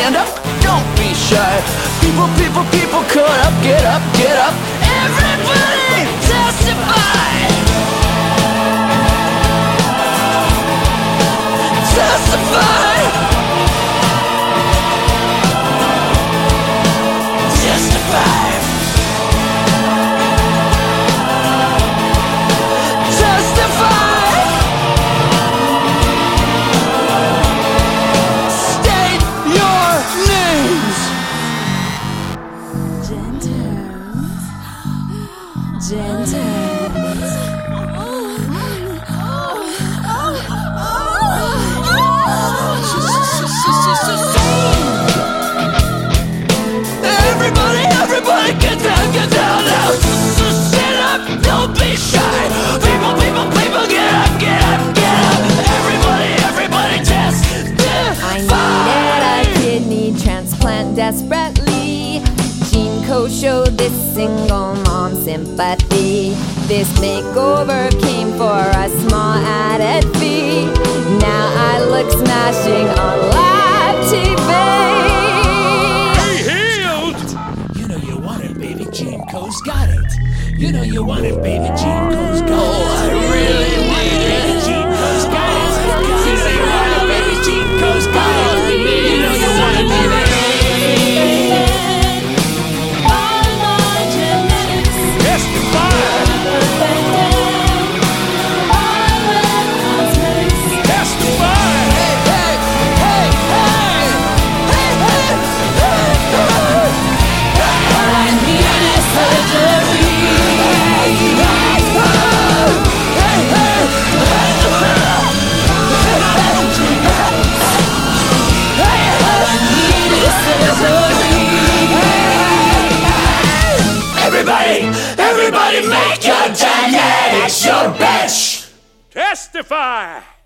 stand up, don't be shy. People, people, people, cut up, get up, get up. Everybody testify. Testify. Testify. Everybody get down now. So stand up, don't be shy. People, people, people, get up, get up, get up. Everybody testify. I needed a kidney transplant desperately. GeneCo showed this single mom sympathy. This makeover came for a small added fee. Now I look smashing on live TV. GeneCo's got it. You know you want it, baby. GeneCo's got it. Oh, I really need it. GeneCo's got it. You know you want it, baby. GeneCo's got it. You know you want it, baby. All my genetics. Testify. Testify. Hey, hey, hey, hey, hey, hey, I need surgery. Everybody make your genetics your bitch! Testify.